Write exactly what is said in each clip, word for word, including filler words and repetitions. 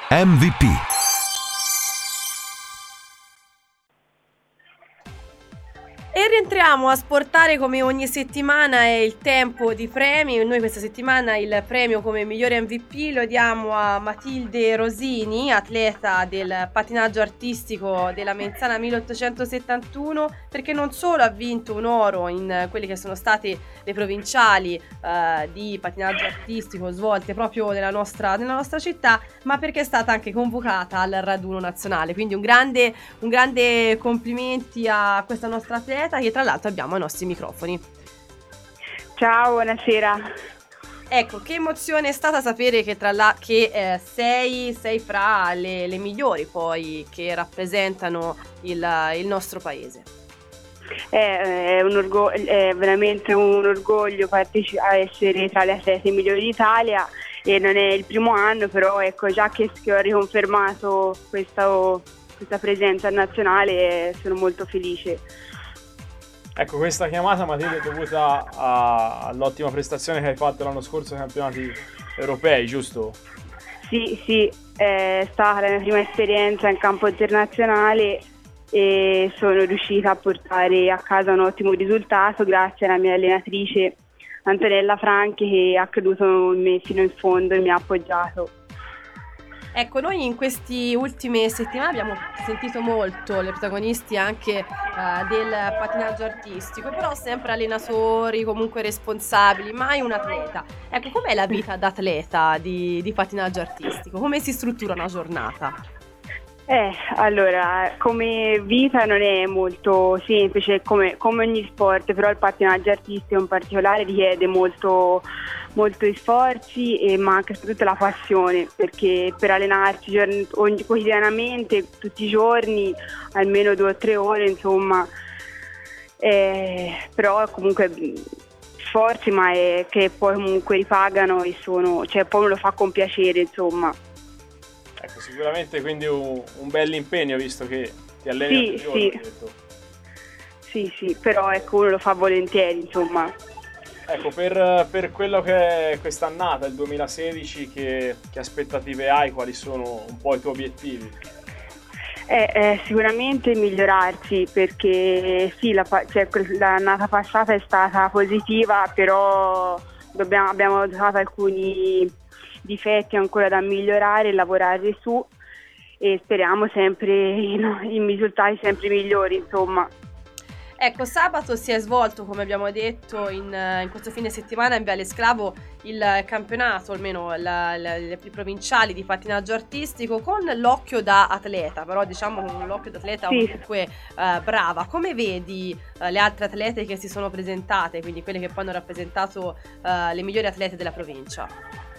M V P. E rientriamo a Sportare come ogni settimana, è il tempo di premi. Noi questa settimana il premio come migliore M V P lo diamo a Matilde Rosini, atleta del patinaggio artistico della Menzana milleottocentosettantuno, perché non solo ha vinto un oro in quelle che sono state le provinciali eh, di patinaggio artistico svolte proprio nella nostra, nella nostra città, ma perché è stata anche convocata al raduno nazionale. Quindi un grande, un grande complimenti a questa nostra atleta, che tra l'altro abbiamo ai nostri microfoni. Ciao, buonasera. Ecco, che emozione è stata sapere che tra la che eh, sei, sei fra le, le migliori poi che rappresentano il, il nostro paese. È, è, un orgo- è veramente un orgoglio parteci- a essere tra le atlete migliori d'Italia, e non è il primo anno, però ecco, già che, che ho riconfermato questa, questa presenza nazionale, sono molto felice. Ecco, questa chiamata, Matilde, è dovuta a, all'ottima prestazione che hai fatto l'anno scorso ai campionati europei, giusto? Sì, sì, è stata la mia prima esperienza in campo internazionale e sono riuscita a portare a casa un ottimo risultato grazie alla mia allenatrice Antonella Franchi, che ha creduto in me fino in fondo e mi ha appoggiato. Ecco, noi in queste ultime settimane abbiamo sentito molto le protagonisti anche uh, del patinaggio artistico, però sempre allenatori, comunque responsabili, mai un atleta. Ecco, com'è la vita d'atleta di, di patinaggio artistico? Come si struttura una giornata? Eh, allora, come vita non è molto semplice, come, come ogni sport, però il pattinaggio artistico in particolare richiede molto, molto sforzi e ma anche soprattutto la passione, perché per allenarsi giorn- ogni, quotidianamente, tutti i giorni, almeno due o tre ore, insomma, eh, però comunque sforzi, ma è che poi comunque ripagano e sono, cioè poi uno lo fa con piacere, insomma. Ecco, sicuramente quindi un, un bel impegno, visto che ti alleni tutti i giorni. Sì, sì. Sì, sì, però ecco, uno lo fa volentieri, insomma. Ecco, per, per quello che è quest'annata, il duemilasedici, che, che aspettative hai? Quali sono un po' i tuoi obiettivi? Eh, eh, sicuramente migliorarsi, perché sì, la, cioè, l'annata passata è stata positiva, però dobbiamo, abbiamo notato alcuni difetti ancora da migliorare e lavorare su, e speriamo sempre in, in risultati sempre migliori, insomma. Ecco, sabato si è svolto, come abbiamo detto, in, in questo fine settimana in Viale Sclavo il campionato, almeno la, la, le provinciali di pattinaggio artistico, con l'occhio da atleta, però diciamo con l'occhio da atleta sì. comunque eh, brava. Come vedi eh, le altre atlete che si sono presentate, quindi quelle che poi hanno rappresentato eh, le migliori atlete della provincia?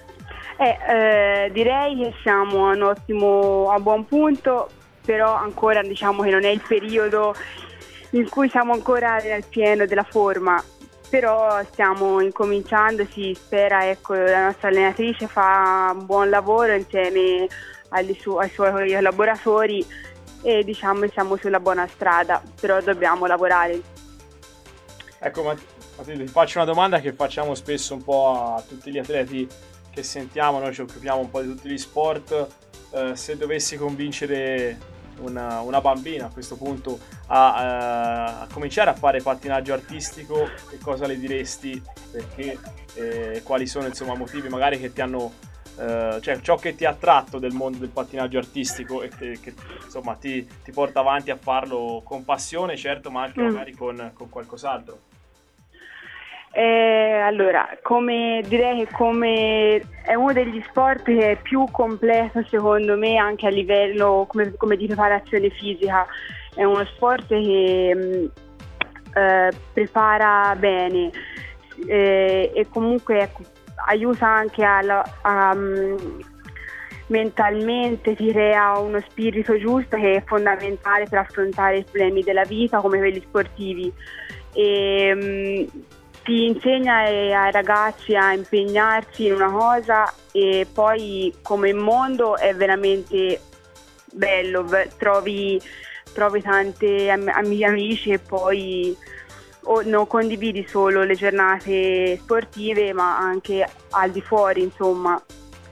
Eh, eh, direi che siamo a un ottimo, a buon punto, però ancora diciamo che non è il periodo in cui siamo ancora nel pieno della forma, però stiamo incominciando, si spera, ecco, la nostra allenatrice fa un buon lavoro insieme agli su- ai suoi collaboratori e diciamo siamo sulla buona strada, però dobbiamo lavorare. Ecco, Matilde, ti faccio una domanda che facciamo spesso un po' a tutti gli atleti che sentiamo, noi ci occupiamo un po' di tutti gli sport. Eh, se dovessi convincere una, una bambina a questo punto a, eh, a cominciare a fare pattinaggio artistico, che cosa le diresti? Perché eh, quali sono, insomma, motivi magari che ti hanno eh, cioè ciò che ti ha attratto del mondo del pattinaggio artistico e che, che insomma ti, ti porta avanti a farlo con passione, certo, ma anche mm. magari con, con qualcos'altro? Eh, allora, come direi che come è uno degli sport che è più completo secondo me anche a livello come, come di preparazione fisica, è uno sport che mh, eh, prepara bene eh, e comunque ecco, aiuta anche a, a um, mentalmente ti crea uno spirito giusto che è fondamentale per affrontare i problemi della vita come quelli sportivi. E, mh, ti insegna ai ragazzi a impegnarsi in una cosa e poi come mondo è veramente bello, trovi, trovi tante am- amici e poi o non condividi solo le giornate sportive ma anche al di fuori, insomma.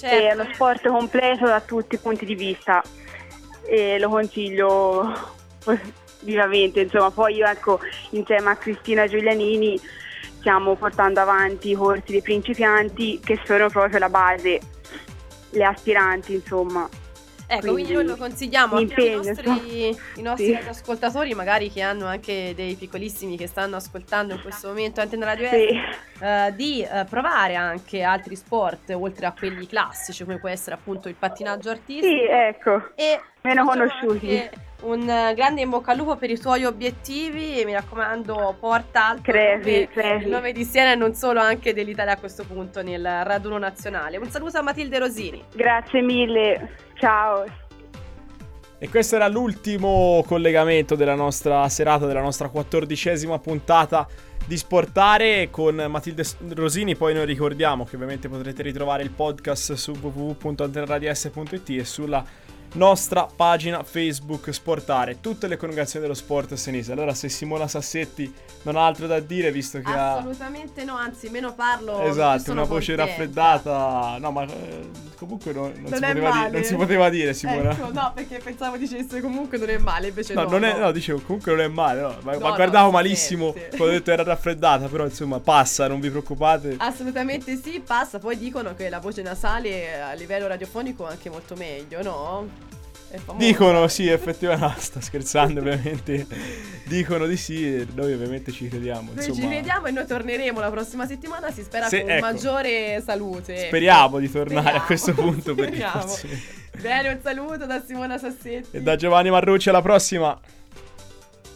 Certo. È uno sport completo da tutti i punti di vista e lo consiglio vivamente, insomma. Poi io, ecco, insieme a Cristina Giulianini stiamo portando avanti i corsi dei principianti, che sono proprio la base, le aspiranti, insomma. Ecco, quindi, quindi noi lo consigliamo anche ai nostri, i nostri sì. ascoltatori, magari che hanno anche dei piccolissimi che stanno ascoltando in questo momento Antenne Radio sì. Est, uh, di uh, provare anche altri sport oltre a quelli classici, come può essere appunto il pattinaggio artistico. Sì, ecco, e meno conosciuti. Un grande in bocca al lupo per i tuoi obiettivi e mi raccomando, porta alto Crepi, il nome di Siena e non solo, anche dell'Italia a questo punto nel raduno nazionale. Un saluto a Matilde Rosini. Grazie mille, ciao. E questo era l'ultimo collegamento della nostra serata, della nostra quattordicesima puntata di Sportare con Matilde Rosini. Poi noi ricordiamo che ovviamente potrete ritrovare il podcast su w w w punto antenradies punto i t e sulla nostra pagina Facebook Sportare, tutte le congregazioni dello sport senese. Allora, se Simona Sassetti non ha altro da dire, visto che assolutamente ha... no, anzi meno parlo, esatto, una voce contenta. raffreddata, no, ma eh, comunque no, non, non, si è poteva dire, non si poteva dire, Simona. Ecco, no, perché pensavo dicesse comunque non è male, invece no, no, non no. è, no, dicevo comunque non è male, no, ma, no, ma guardavo no, malissimo quando ho detto era raffreddata, però insomma passa, non vi preoccupate. Assolutamente sì, passa. Poi dicono che la voce nasale a livello radiofonico è anche molto meglio, no? Dicono sì, effettivamente, no, sto scherzando ovviamente. Dicono di sì e noi ovviamente ci crediamo. Noi insomma. ci crediamo e noi torneremo la prossima settimana, si spera Se, con ecco, maggiore salute. Speriamo di tornare speriamo. a questo punto. Speriamo. Bene, un saluto da Simona Sassetti e da Giovanni Marrucci, alla prossima.